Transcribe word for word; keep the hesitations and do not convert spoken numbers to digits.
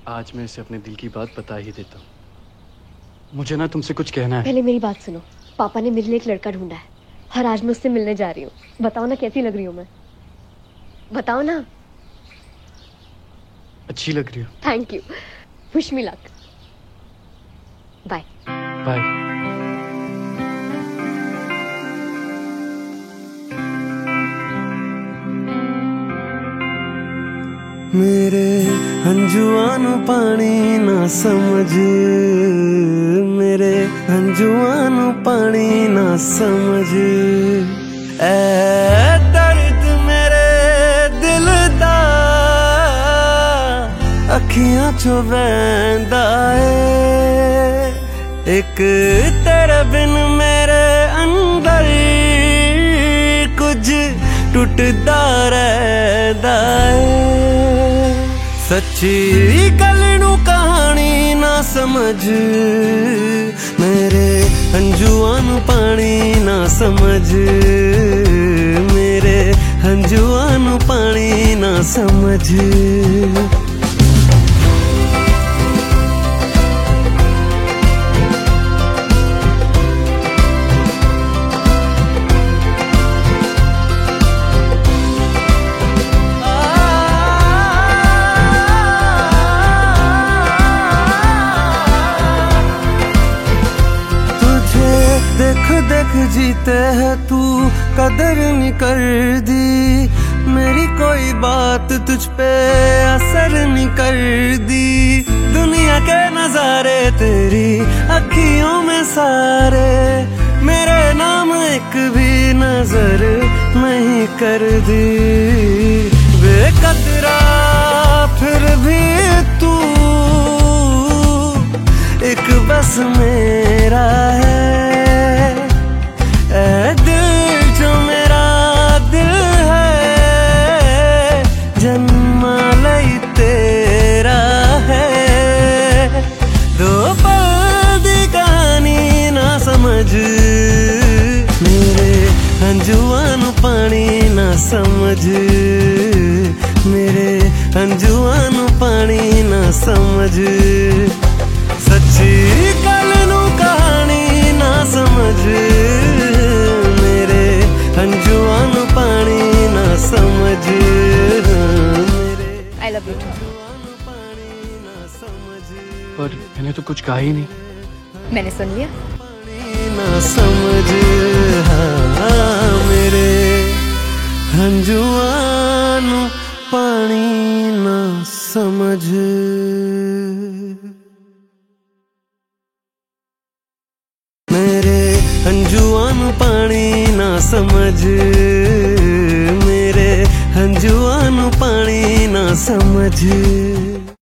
आज मैं इसे अपने दिल की बात बता ही देता हूँ। मुझे ना तुमसे कुछ कहना है। पहले मेरी बात सुनो। पापा ने मेरे लिए एक लड़का ढूंढा है और आज मैं उससे मिलने जा रही हूँ। बताओ ना कैसी लग रही हूँ मैं? बताओ ना। अच्छी लग रही हो। Thank you. Wish me luck. Bye bye. मेरे हंजुआ नु पानी ना समझ, मेरे हंजुआ नु पानी ना समझ, ऐ दर्द मेरे दिल दा अखियां चो वैंदा है। एक तेरे बिन मेरे अंदर कुछ टुटदा रहदा है। सच्ची गल नू कहानी ना समझ, मेरे हंजुआ नू पानी ना समझ, मेरे हंजुआ नू पानी ना समझ। देख देख जीते है तू कदर नहीं कर दी, मेरी कोई बात तुझ पे असर नहीं कर दी। दुनिया के नजारे तेरी अखियों में सारे, मेरे नाम एक भी नजर नहीं कर दी। बेकदरा फिर भी तू एक बस मेरा है। ऐ दिल जो मेरा दिल है, जन्मा लई तेरा है। दो पल दी कहानी ना समझ, मेरे हंजुआ नू पानी ना समझ, मेरे हंजुआ नू पानी ना समझ। सच्ची गल नू कहानी ना समझ, मेरे हंजुआ नू पानी ना समझ। I love you. पर मैंने तो कुछ कहा ही नहीं। मैंने सुन लिया। ना समझ, हाँ मेरे हंजुआ नू पानी ना समझ। मेरे हंजुआ नू पानी ना समझ, मेरे हंजुआ नू पानी ना समझ।